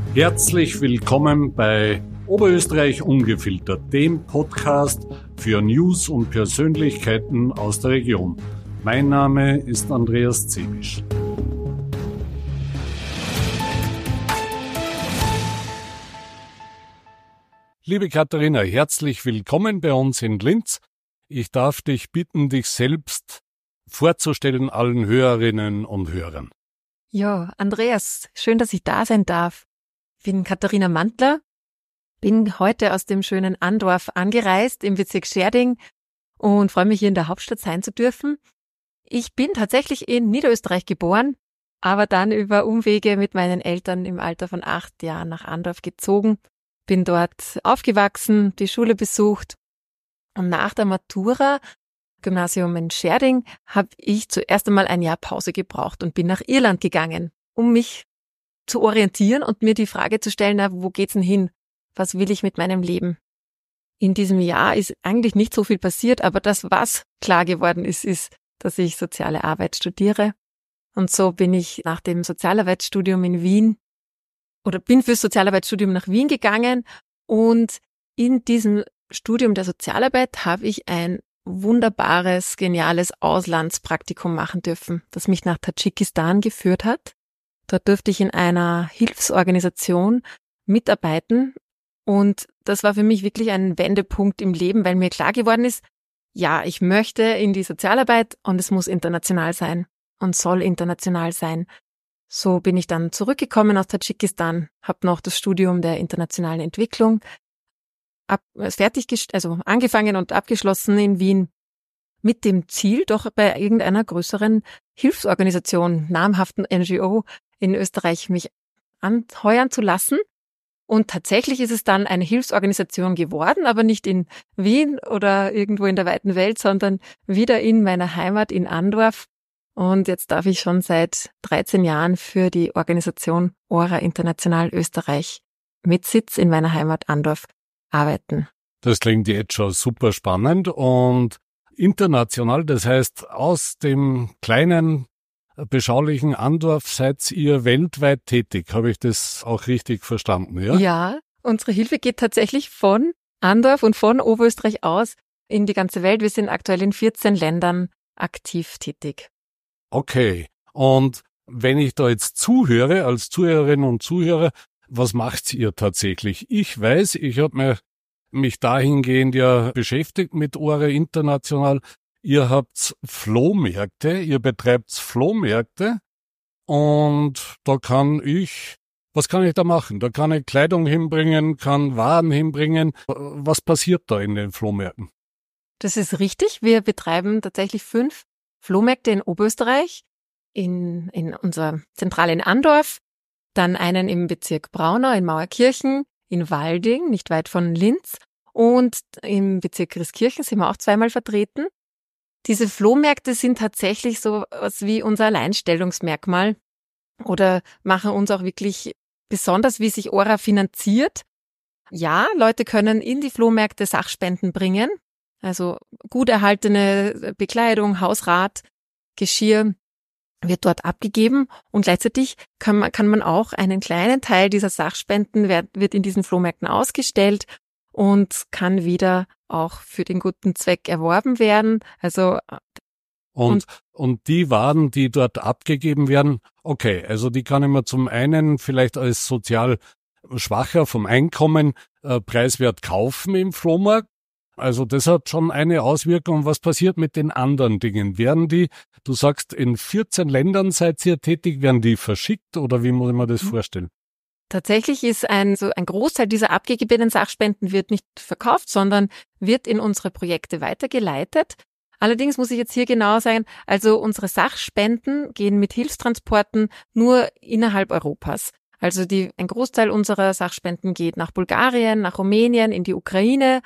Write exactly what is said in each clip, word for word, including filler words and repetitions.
Herzlich willkommen bei Oberösterreich Ungefiltert, dem Podcast für News und Persönlichkeiten aus der Region. Mein Name ist Andreas Zebisch. Liebe Katharina, herzlich willkommen bei uns in Linz. Ich darf dich bitten, dich selbst vorzustellen allen Hörerinnen und Hörern. Ja, Andreas, schön, dass ich da sein darf. Ich bin Katharina Mantler, bin heute aus dem schönen Andorf angereist im Bezirk Schärding und freue mich, hier in der Hauptstadt sein zu dürfen. Ich bin tatsächlich in Niederösterreich geboren, aber dann über Umwege mit meinen Eltern im Alter von acht Jahren nach Andorf gezogen, bin dort aufgewachsen, die Schule besucht und nach der Matura, Gymnasium in Schärding, habe ich zuerst einmal ein Jahr Pause gebraucht und bin nach Irland gegangen, um mich zu orientieren und mir die Frage zu stellen, na, wo geht's denn hin? Was will ich mit meinem Leben? In diesem Jahr ist eigentlich nicht so viel passiert, aber das, was klar geworden ist, ist, dass ich soziale Arbeit studiere. Und so bin ich nach dem Sozialarbeitsstudium in Wien oder bin fürs Sozialarbeitsstudium nach Wien gegangen und in diesem Studium der Sozialarbeit habe ich ein wunderbares, geniales Auslandspraktikum machen dürfen, das mich nach Tadschikistan geführt hat. Dort durfte ich in einer Hilfsorganisation mitarbeiten und das war für mich wirklich ein Wendepunkt im Leben, weil mir klar geworden ist, ja, ich möchte in die Sozialarbeit und es muss international sein und soll international sein. So bin ich dann zurückgekommen aus Tadschikistan, habe noch das Studium der internationalen Entwicklung ab, fertig, also angefangen und abgeschlossen in Wien mit dem Ziel, doch bei irgendeiner größeren Hilfsorganisation, namhaften N G O in Österreich mich anheuern zu lassen. Und tatsächlich ist es dann eine Hilfsorganisation geworden, aber nicht in Wien oder irgendwo in der weiten Welt, sondern wieder in meiner Heimat in Andorf. Und jetzt darf ich schon seit dreizehn Jahren für die Organisation ORA International Österreich mit Sitz in meiner Heimat Andorf arbeiten. Das klingt jetzt schon super spannend und international, das heißt, aus dem kleinen, beschaulichen Andorf seid ihr weltweit tätig. Habe ich das auch richtig verstanden, ja? Ja, unsere Hilfe geht tatsächlich von Andorf und von Oberösterreich aus in die ganze Welt. Wir sind aktuell in vierzehn Ländern aktiv tätig. Okay, und wenn ich da jetzt zuhöre, als Zuhörerin und Zuhörer, was macht ihr tatsächlich? Ich weiß, ich habe mir mich dahingehend ja beschäftigt mit ORA International. Ihr habt Flohmärkte, ihr betreibt Flohmärkte und da kann ich, was kann ich da machen? Da kann ich Kleidung hinbringen, kann Waren hinbringen. Was passiert da in den Flohmärkten? Das ist richtig. Wir betreiben tatsächlich fünf Flohmärkte in Oberösterreich, in, in unserer Zentrale in Andorf, dann einen im Bezirk Braunau in Mauerkirchen, in Walding, nicht weit von Linz, und im Bezirk Christkirchen sind wir auch zweimal vertreten. Diese Flohmärkte sind tatsächlich so was wie unser Alleinstellungsmerkmal oder machen uns auch wirklich besonders, wie sich ORA finanziert. Ja, Leute können in die Flohmärkte Sachspenden bringen, also gut erhaltene Bekleidung, Hausrat, Geschirr wird dort abgegeben und gleichzeitig kann man, kann man auch einen kleinen Teil dieser Sachspenden wird, wird in diesen Flohmärkten ausgestellt und kann wieder auch für den guten Zweck erworben werden. Also und, und und die Waren, die dort abgegeben werden, okay, also die kann ich mir zum einen vielleicht als sozial Schwacher vom Einkommen äh, preiswert kaufen im Flohmarkt. Also das hat schon eine Auswirkung. Was passiert mit den anderen Dingen? Werden die, du sagst, in vierzehn Ländern seid ihr tätig, werden die verschickt oder wie muss ich mir das vorstellen? Tatsächlich ist ein, so ein Großteil dieser abgegebenen Sachspenden wird nicht verkauft, sondern wird in unsere Projekte weitergeleitet. Allerdings muss ich jetzt hier genau sagen, also unsere Sachspenden gehen mit Hilfstransporten nur innerhalb Europas. Also die, ein Großteil unserer Sachspenden geht nach Bulgarien, nach Rumänien, in die Ukraine,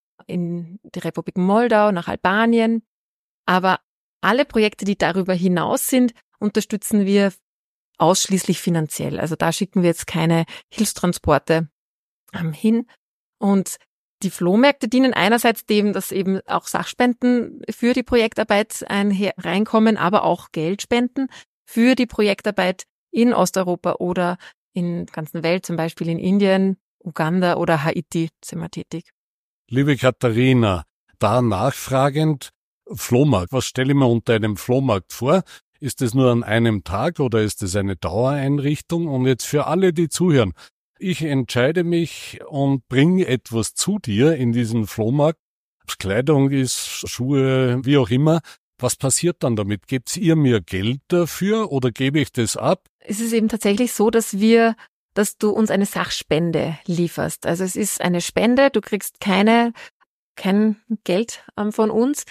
in die Republik Moldau, nach Albanien. Aber alle Projekte, die darüber hinaus sind, unterstützen wir ausschließlich finanziell. Also da schicken wir jetzt keine Hilfstransporte ähm, hin. Und die Flohmärkte dienen einerseits dem, dass eben auch Sachspenden für die Projektarbeit einher- reinkommen, aber auch Geldspenden für die Projektarbeit in Osteuropa oder in der ganzen Welt, zum Beispiel in Indien, Uganda oder Haiti sind wir tätig. Liebe Katharina, da nachfragend, Flohmarkt, was stelle ich mir unter einem Flohmarkt vor? Ist es nur an einem Tag oder ist es eine Dauereinrichtung? Und jetzt für alle, die zuhören, ich entscheide mich und bringe etwas zu dir in diesen Flohmarkt. Ob es Kleidung ist, Schuhe, wie auch immer. Was passiert dann damit? Gebt ihr mir Geld dafür oder gebe ich das ab? Es ist eben tatsächlich so, dass wir, dass du uns eine Sachspende lieferst. Also es ist eine Spende, du kriegst keine, kein Geld ähm, von uns.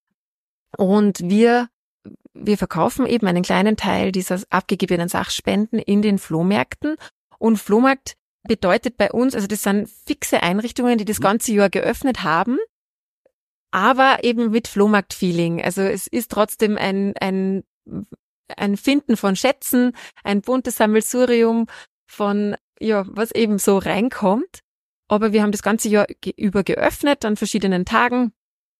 Und wir, wir verkaufen eben einen kleinen Teil dieser abgegebenen Sachspenden in den Flohmärkten. Und Flohmarkt bedeutet bei uns, also das sind fixe Einrichtungen, die das ganze Jahr geöffnet haben, aber eben mit Flohmarkt-Feeling. Also es ist trotzdem ein, ein, ein Finden von Schätzen, ein buntes Sammelsurium von, ja, was eben so reinkommt. Aber wir haben das ganze Jahr ge- über geöffnet an verschiedenen Tagen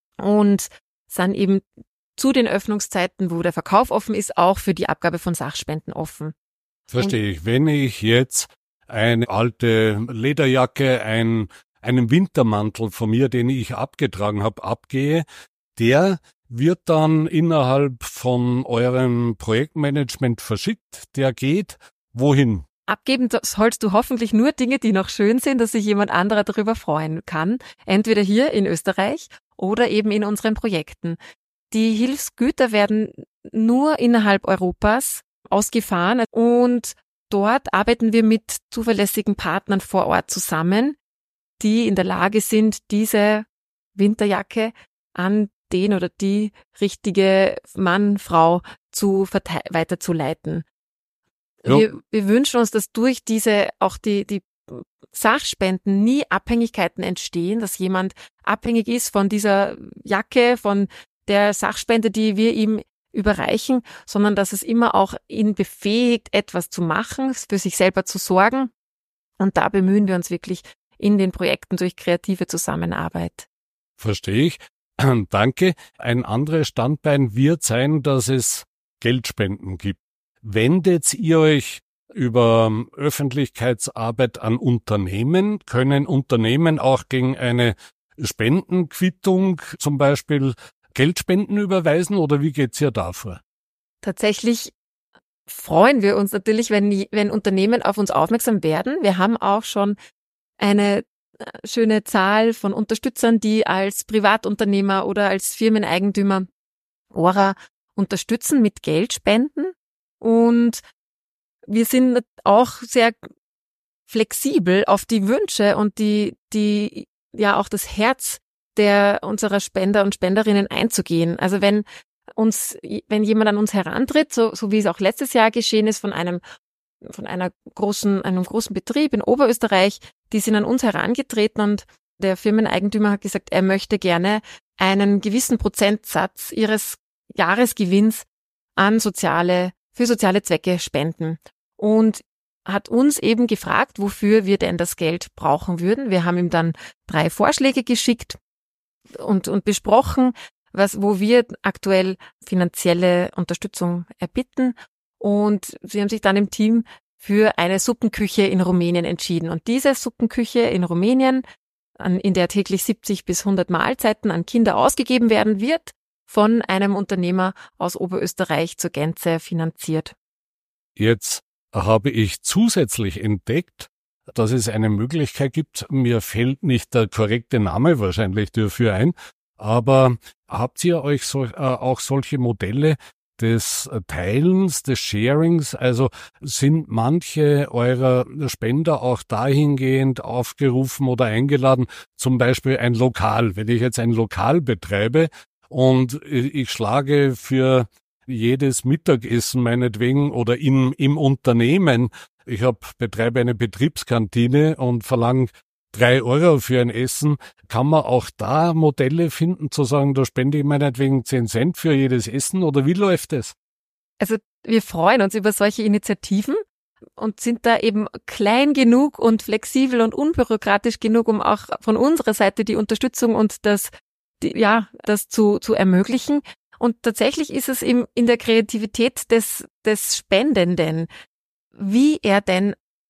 und sind eben zu den Öffnungszeiten, wo der Verkauf offen ist, auch für die Abgabe von Sachspenden offen. Verstehe ich. Wenn ich jetzt eine alte Lederjacke, ein, einen Wintermantel von mir, den ich abgetragen habe, abgehe, der wird dann innerhalb von eurem Projektmanagement verschickt. Der geht wohin? Abgeben sollst du hoffentlich nur Dinge, die noch schön sind, dass sich jemand anderer darüber freuen kann. Entweder hier in Österreich oder eben in unseren Projekten. Die Hilfsgüter werden nur innerhalb Europas ausgefahren und dort arbeiten wir mit zuverlässigen Partnern vor Ort zusammen, die in der Lage sind, diese Winterjacke an den oder die richtige Mann, Frau zu verte- weiterzuleiten. Ja. Wir, wir wünschen uns, dass durch diese auch die, die Sachspenden nie Abhängigkeiten entstehen, dass jemand abhängig ist von dieser Jacke, von der Sachspende, die wir ihm überreichen, sondern dass es immer auch ihn befähigt, etwas zu machen, für sich selber zu sorgen. Und da bemühen wir uns wirklich in den Projekten durch kreative Zusammenarbeit. Verstehe ich. Danke. Ein anderes Standbein wird sein, dass es Geldspenden gibt. Wendet ihr euch über Öffentlichkeitsarbeit an Unternehmen? Können Unternehmen auch gegen eine Spendenquittung zum Beispiel Geldspenden überweisen oder wie geht's ihr da vor? Tatsächlich freuen wir uns natürlich, wenn, wenn Unternehmen auf uns aufmerksam werden. Wir haben auch schon eine schöne Zahl von Unterstützern, die als Privatunternehmer oder als Firmeneigentümer O R A unterstützen mit Geldspenden. Und wir sind auch sehr flexibel auf die Wünsche und die, die, ja, auch das Herz der unserer Spender und Spenderinnen einzugehen. Also wenn uns, wenn jemand an uns herantritt, so, so wie es auch letztes Jahr geschehen ist von einem, von einer großen, einem großen Betrieb in Oberösterreich, die sind an uns herangetreten und der Firmeneigentümer hat gesagt, er möchte gerne einen gewissen Prozentsatz ihres Jahresgewinns an soziale, für soziale Zwecke spenden. Und hat uns eben gefragt, wofür wir denn das Geld brauchen würden. Wir haben ihm dann drei Vorschläge geschickt und, und besprochen, was, wo wir aktuell finanzielle Unterstützung erbitten. Und sie haben sich dann im Team für eine Suppenküche in Rumänien entschieden. Und diese Suppenküche in Rumänien, an, in der täglich siebzig bis hundert Mahlzeiten an Kinder ausgegeben werden, wird von einem Unternehmer aus Oberösterreich zur Gänze finanziert. Jetzt habe ich zusätzlich entdeckt, dass es eine Möglichkeit gibt, mir fällt nicht der korrekte Name wahrscheinlich dafür ein, aber habt ihr euch so, äh, auch solche Modelle des Teilens, des Sharings, also sind manche eurer Spender auch dahingehend aufgerufen oder eingeladen, zum Beispiel ein Lokal, wenn ich jetzt ein Lokal betreibe und ich schlage für jedes Mittagessen meinetwegen oder im, im Unternehmen, ich hab, betreibe eine Betriebskantine und verlange drei Euro für ein Essen, kann man auch da Modelle finden, zu sagen, da spende ich meinetwegen zehn Cent für jedes Essen oder wie läuft das? Also wir freuen uns über solche Initiativen und sind da eben klein genug und flexibel und unbürokratisch genug, um auch von unserer Seite die Unterstützung und das, die, ja, das zu, zu ermöglichen. Und tatsächlich ist es eben in der Kreativität des, des Spendenden, wie er denn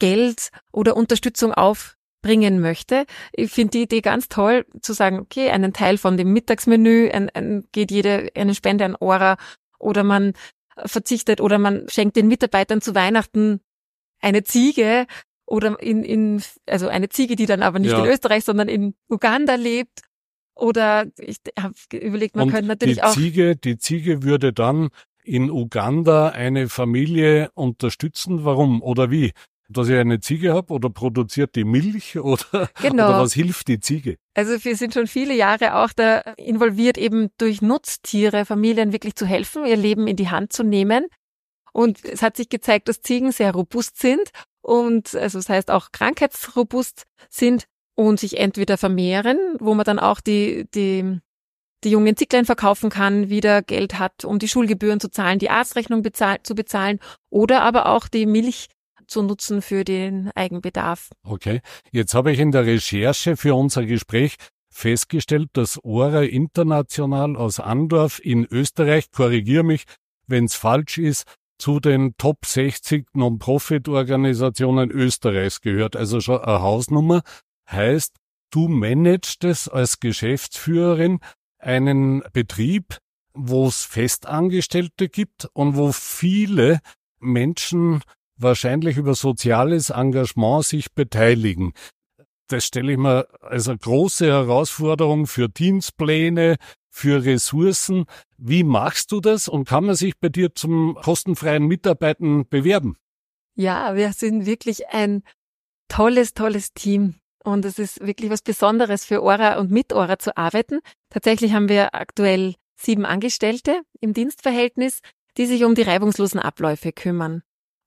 Geld oder Unterstützung aufbringen möchte. Ich finde die Idee ganz toll, zu sagen, okay, einen Teil von dem Mittagsmenü ein, ein, geht jede eine Spende an Aura, oder man verzichtet oder man schenkt den Mitarbeitern zu Weihnachten eine Ziege oder in, in also eine Ziege, die dann aber nicht ja. in Österreich, sondern in Uganda lebt. Oder ich habe überlegt, man Und könnte natürlich die auch... Ziege, die Ziege würde dann in Uganda eine Familie unterstützen. Warum oder wie? Dass ich eine Ziege habe oder produziert die Milch oder, Genau. oder was hilft die Ziege? Also wir sind schon viele Jahre auch da involviert, eben durch Nutztiere Familien wirklich zu helfen, ihr Leben in die Hand zu nehmen. Und es hat sich gezeigt, dass Ziegen sehr robust sind und also das heißt auch krankheitsrobust sind und sich entweder vermehren, wo man dann auch die die die jungen Zicklein verkaufen kann, wieder Geld hat, um die Schulgebühren zu zahlen, die Arztrechnung bezahl- zu bezahlen oder aber auch die Milch zu nutzen für den Eigenbedarf. Okay, jetzt habe ich in der Recherche für unser Gespräch festgestellt, dass Aura International aus Andorf in Österreich, korrigiere mich, wenn es falsch ist, zu den Top sechzig Non-Profit-Organisationen Österreichs gehört. Also schon eine Hausnummer. Heißt, du managst es als Geschäftsführerin einen Betrieb, wo es Festangestellte gibt und wo viele Menschen wahrscheinlich über soziales Engagement sich beteiligen. Das stelle ich mir als eine große Herausforderung für Dienstpläne, für Ressourcen. Wie machst du das und kann man sich bei dir zum kostenfreien Mitarbeiten bewerben? Ja, wir sind wirklich ein tolles, tolles Team und es ist wirklich was Besonderes für Aura und mit Aura zu arbeiten. Tatsächlich haben wir aktuell sieben Angestellte im Dienstverhältnis, die sich um die reibungslosen Abläufe kümmern.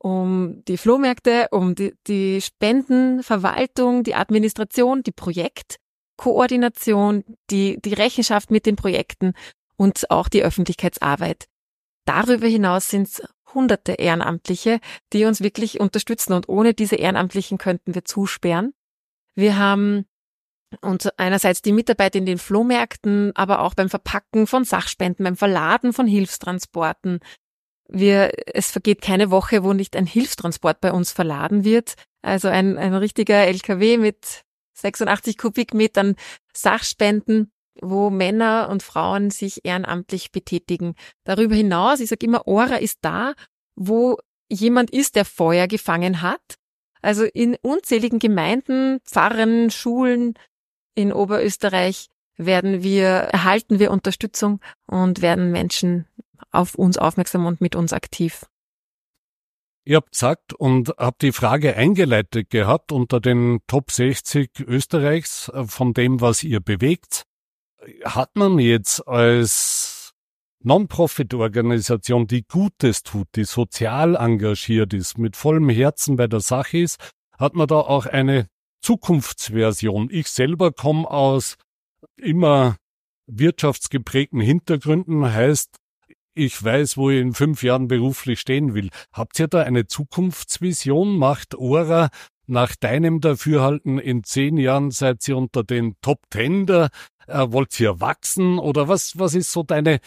Um die Flohmärkte, um die, die Spendenverwaltung, die Administration, die Projektkoordination, die, die Rechenschaft mit den Projekten und auch die Öffentlichkeitsarbeit. Darüber hinaus sind es hunderte Ehrenamtliche, die uns wirklich unterstützen und ohne diese Ehrenamtlichen könnten wir zusperren. Wir haben uns einerseits die Mitarbeit in den Flohmärkten, aber auch beim Verpacken von Sachspenden, beim Verladen von Hilfstransporten. Wir, es vergeht keine Woche, wo nicht ein Hilfstransport bei uns verladen wird. Also ein, ein richtiger L K W mit sechsundachtzig Kubikmetern Sachspenden, wo Männer und Frauen sich ehrenamtlich betätigen. Darüber hinaus, ich sage immer, Aura ist da, wo jemand ist, der Feuer gefangen hat. Also in unzähligen Gemeinden, Pfarren, Schulen in Oberösterreich werden wir, erhalten wir Unterstützung und werden Menschen auf uns aufmerksam und mit uns aktiv. Ihr habt gesagt und habt die Frage eingeleitet gehabt unter den Top sechzig Österreichs von dem, was ihr bewegt. Hat man jetzt als Non-Profit-Organisation, die Gutes tut, die sozial engagiert ist, mit vollem Herzen bei der Sache ist, hat man da auch eine Zukunftsversion? Ich selber komme aus immer wirtschaftsgeprägten Hintergründen, heißt, ich weiß, wo ich in fünf Jahren beruflich stehen will. Habt ihr da eine Zukunftsvision? Macht Aura nach deinem Dafürhalten in zehn Jahren, seid ihr unter den Top Ten da? Äh, wollt ihr wachsen? Oder was, was ist so deine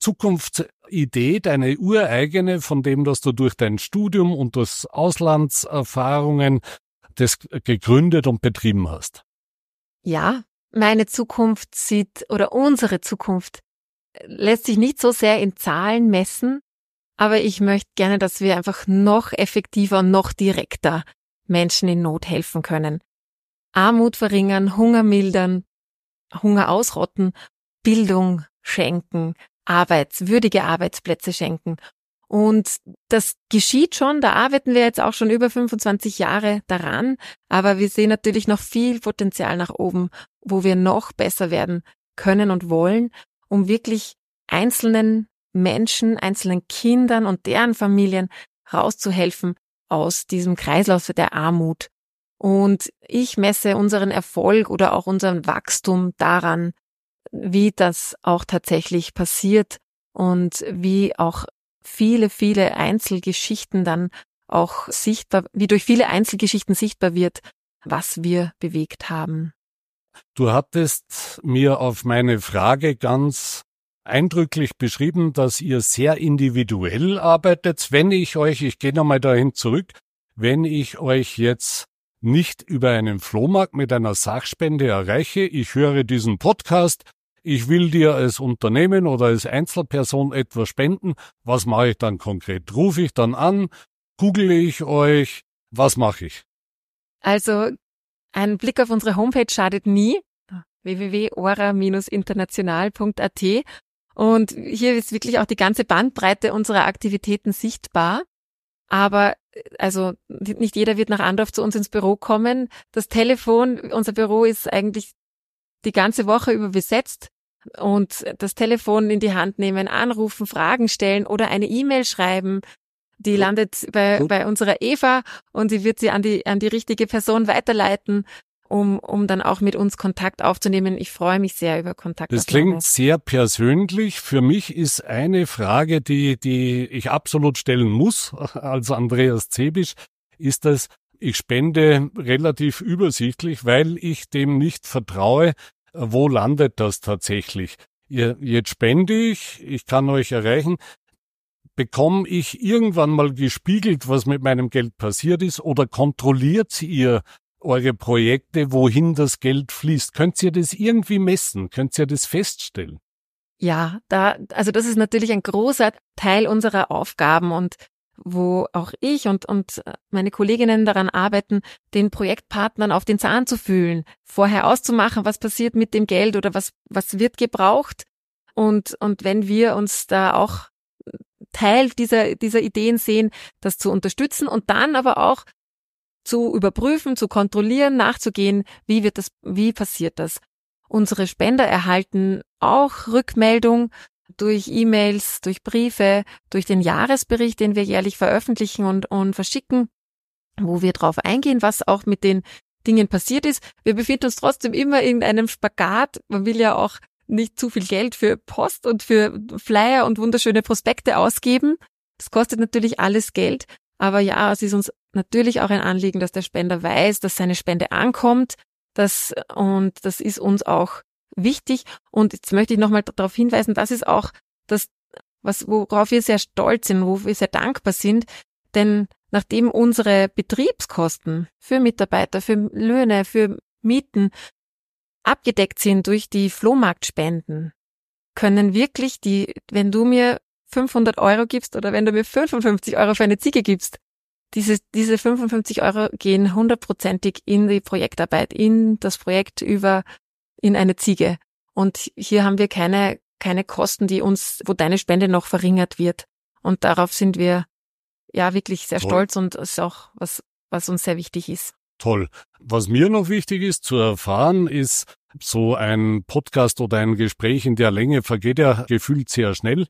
Zukunftsidee, deine ureigene, von dem, dass du durch dein Studium und durch Auslandserfahrungen das gegründet und betrieben hast? Ja, meine Zukunft sieht, oder unsere Zukunft lässt sich nicht so sehr in Zahlen messen, aber ich möchte gerne, dass wir einfach noch effektiver und noch direkter Menschen in Not helfen können. Armut verringern, Hunger mildern, Hunger ausrotten, Bildung schenken, Arbeits-, würdige Arbeitsplätze schenken. Und das geschieht schon, da arbeiten wir jetzt auch schon über fünfundzwanzig Jahre daran, aber wir sehen natürlich noch viel Potenzial nach oben, wo wir noch besser werden können und wollen, um wirklich einzelnen Menschen, einzelnen Kindern und deren Familien rauszuhelfen aus diesem Kreislauf der Armut. Und ich messe unseren Erfolg oder auch unseren Wachstum daran, wie das auch tatsächlich passiert und wie auch viele, viele Einzelgeschichten dann auch sichtbar, wie durch viele Einzelgeschichten sichtbar wird, was wir bewegt haben. Du hattest mir auf meine Frage ganz eindrücklich beschrieben, dass ihr sehr individuell arbeitet. Wenn ich euch, ich gehe nochmal dahin zurück, wenn ich euch jetzt nicht über einen Flohmarkt mit einer Sachspende erreiche. Ich höre diesen Podcast, ich will dir als Unternehmen oder als Einzelperson etwas spenden. Was mache ich dann konkret? Rufe ich dann an? Google ich euch? Was mache ich? Also ein Blick auf unsere Homepage schadet nie, w w w punkt ora Bindestrich international punkt a t, und hier ist wirklich auch die ganze Bandbreite unserer Aktivitäten sichtbar. Aber also nicht jeder wird nach Andorf zu uns ins Büro kommen. Das Telefon, unser Büro ist eigentlich die ganze Woche über besetzt, und das Telefon in die Hand nehmen, anrufen, Fragen stellen oder eine E-Mail schreiben, die landet bei, bei unserer Eva, und sie wird sie an die an die richtige Person weiterleiten, um um dann auch mit uns Kontakt aufzunehmen. Ich freue mich sehr über Kontakt. Das klingt sehr persönlich. Für mich ist eine Frage, die die ich absolut stellen muss, als Andreas Zebisch, ist das: Ich spende relativ übersichtlich, weil ich dem nicht vertraue. Wo landet das tatsächlich? Ihr, jetzt spende ich, ich kann euch erreichen. Bekomme ich irgendwann mal gespiegelt, was mit meinem Geld passiert ist, oder kontrolliert ihr eure Projekte, wohin das Geld fließt? Könnt ihr das irgendwie messen? Könnt ihr das feststellen? Ja, da, also das ist natürlich ein großer Teil unserer Aufgaben, und wo auch ich und, und meine Kolleginnen daran arbeiten, den Projektpartnern auf den Zahn zu fühlen, vorher auszumachen, was passiert mit dem Geld oder was, was wird gebraucht. Und, und wenn wir uns da auch Teil dieser, dieser Ideen sehen, das zu unterstützen und dann aber auch zu überprüfen, zu kontrollieren, nachzugehen, wie wird das, wie passiert das? Unsere Spender erhalten auch Rückmeldung durch E-Mails, durch Briefe, durch den Jahresbericht, den wir jährlich veröffentlichen und, und verschicken, wo wir drauf eingehen, was auch mit den Dingen passiert ist. Wir befinden uns trotzdem immer in einem Spagat. Man will ja auch nicht zu viel Geld für Post und für Flyer und wunderschöne Prospekte ausgeben. Das kostet natürlich alles Geld. Aber ja, es ist uns natürlich auch ein Anliegen, dass der Spender weiß, dass seine Spende ankommt. Das, und das ist uns auch wichtig. Und jetzt möchte ich nochmal darauf hinweisen, das ist auch das, was, worauf wir sehr stolz sind, wo wir sehr dankbar sind. Denn nachdem unsere Betriebskosten für Mitarbeiter, für Löhne, für Mieten abgedeckt sind durch die Flohmarktspenden, können wirklich die, wenn du mir fünfhundert Euro gibst oder wenn du mir fünfundfünfzig Euro für eine Ziege gibst, diese, diese fünfundfünfzig Euro gehen hundertprozentig in die Projektarbeit, in das Projekt über, in eine Ziege. Und hier haben wir keine, keine Kosten, die uns, wo deine Spende noch verringert wird. Und darauf sind wir ja wirklich sehr Toll. stolz, und das ist auch was, was uns sehr wichtig ist. Toll. Was mir noch wichtig ist zu erfahren, ist, so ein Podcast oder ein Gespräch in der Länge vergeht ja gefühlt sehr schnell.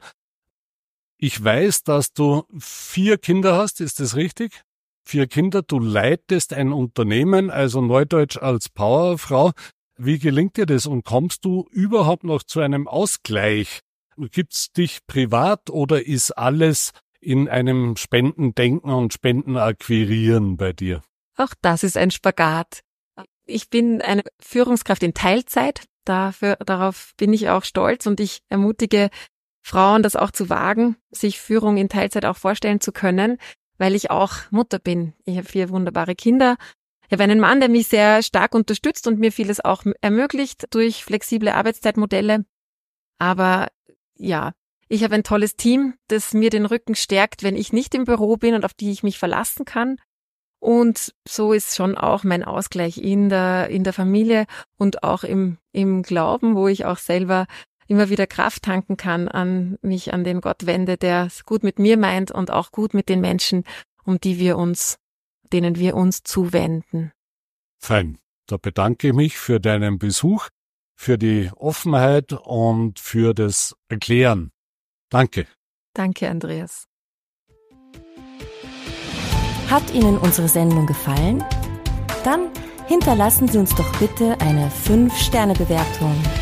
Ich weiß, dass du vier Kinder hast, ist das richtig? Vier Kinder, du leitest ein Unternehmen, also neudeutsch als Powerfrau. Wie gelingt dir das, und kommst du überhaupt noch zu einem Ausgleich? Gibt's dich privat, oder ist alles in einem Spendendenken und Spendenakquirieren bei dir? Auch das ist ein Spagat. Ich bin eine Führungskraft in Teilzeit, dafür, darauf bin ich auch stolz, und ich ermutige Frauen, das auch zu wagen, sich Führung in Teilzeit auch vorstellen zu können, weil ich auch Mutter bin. Ich habe vier wunderbare Kinder. Ich habe einen Mann, der mich sehr stark unterstützt und mir vieles auch ermöglicht durch flexible Arbeitszeitmodelle. Aber ja, ich habe ein tolles Team, das mir den Rücken stärkt, wenn ich nicht im Büro bin und auf die ich mich verlassen kann. Und so ist schon auch mein Ausgleich in der in der Familie und auch im im Glauben, wo ich auch selber immer wieder Kraft tanken kann, an mich an den Gott wende, der es gut mit mir meint und auch gut mit den Menschen, um die wir uns, denen wir uns zuwenden. Fein. Da bedanke ich mich für deinen Besuch, für die Offenheit und für das Erklären. Danke. Danke, Andreas. Hat Ihnen unsere Sendung gefallen? Dann hinterlassen Sie uns doch bitte eine fünf Sterne Bewertung.